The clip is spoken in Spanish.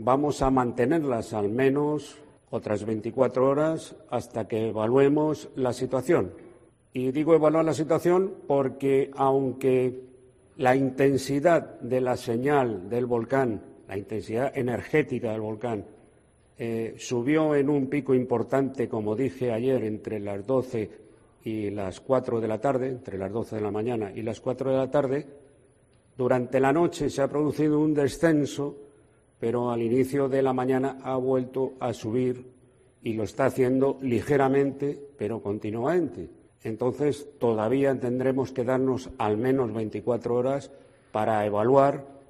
Vamos a mantenerlas al menos otras 24 horas hasta que evaluemos la situación. Y digo evaluar la situación porque, aunque la intensidad de la señal del volcán, la intensidad energética del volcán, subió en un pico importante, como dije ayer, entre las 12 y las 4 de la tarde, entre las 12 de la mañana y las 4 de la tarde, durante la noche se ha producido un descenso, pero al inicio de la mañana ha vuelto a subir y lo está haciendo ligeramente, pero continuamente. Entonces, todavía tendremos que darnos al menos 24 horas para evaluar